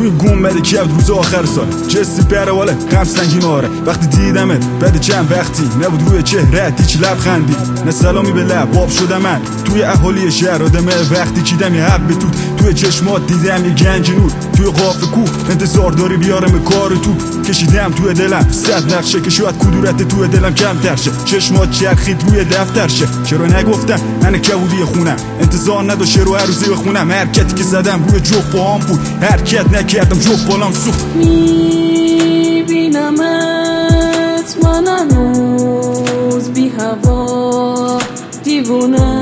روی گنبد کبد روز آخر سال جستی بره واله غم سنگین آره وقتی دیدمت بعد چند وقتی نبود روی چهرهت هیچ لبخندی نه سلامی به لب باب شدم من توی اهالی شهر آدمه وقتی چیدم یه حب توت توی چشمات دیدم یه گنج نور توی قاف کوه انتظار داری بیارم کار تو کشیدم توی دلم صد نقشه که شاید کدورت توی دلم کمتر شه چشمات چرخید روی دفتر شه چرا نگفتم من کبودی خونم انتظار نداشت رو عروضی بخونم حرکتی که زدم روی جفت باهام بود حرکت نکردم جفت بالام سوخت میبینمت من هنوز بی هوا دیوونه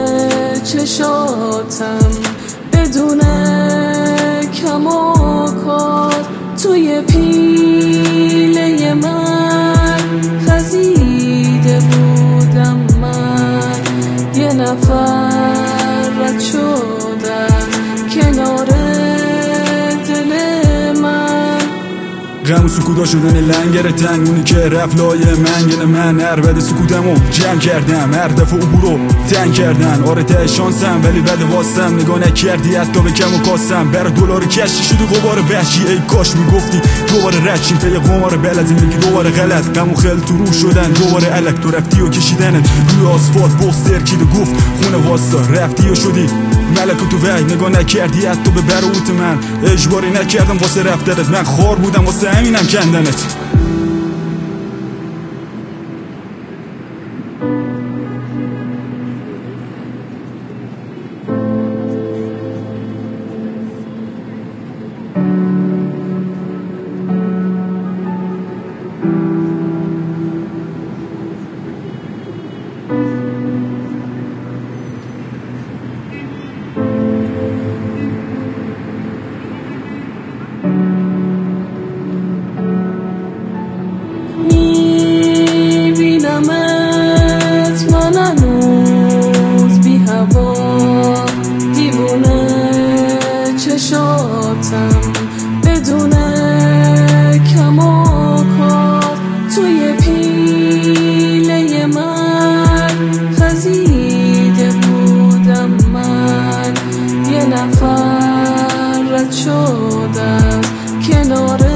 چشاتم بدون کماکات توی پیله من خزیده بودم من یه نفر رد شدم کنار دل من غم و سکوتا شدن لنگر تنگونی که رفت لایه منگن من هر بد سکوتمو جمع کردم هر دفعه عبورو تنگ کردن آره ته شانسم ولی بد واسم نگاه نکردی حتی به کم و کاسم برا دلار کشی شدی غبار وحشی ای کاش میگفتی دوباره رد پی قمار بلد میگی دوباره غلط غم و خیل تو رو شدن دوباره الک تو رفتی و کشیدنت روی آسفالت بغض ترکید و گفت خونه واسا رفتی و شدی ملک تو وحی نگاه نکردی حتی به بروت من اجباری نکردم واسه رفتنت من خار بودم واسه همینم کندنت چشاتم بدون کماکات توی پیله من خزیده بودم من یه نفر رد شدم کنار